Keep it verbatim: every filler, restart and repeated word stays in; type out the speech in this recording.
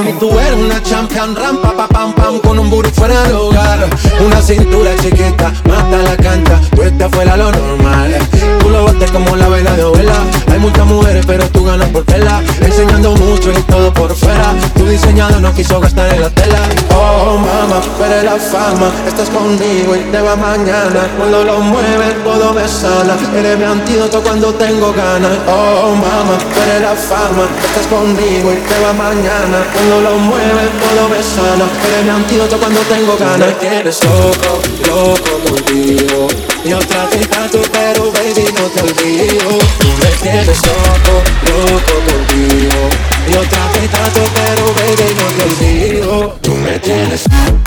Mami, tú eres una champion, rampa, pa, pam, pam, con un burro fuera de hogar. Una cintura chiquita, mata la cancha, tú estás fuera lo normal. Tú lo bates como la vela de abuela. Hay muchas mujeres, pero tú ganas por tela. Enseñando mucho y todo por fuera. Tu diseñador no quiso gastar en la tela. Oh, mama, tú eres la fama. Estás conmigo y te va mañana. Cuando lo mueves, todo me sana. Eres mi antídoto cuando tengo ganas. Oh, mama, tú eres la fama. Estás conmigo y te va mañana. Cuando lo mueves, todo me sana. Eres mi antídoto cuando tengo ganas. Me tienes loco, loco contigo. Yo trato y trato, pero baby, no te olvido. Tú me tienes loco, loco contigo. Yo trato y trato, pero baby, no te olvido. Tú me tienes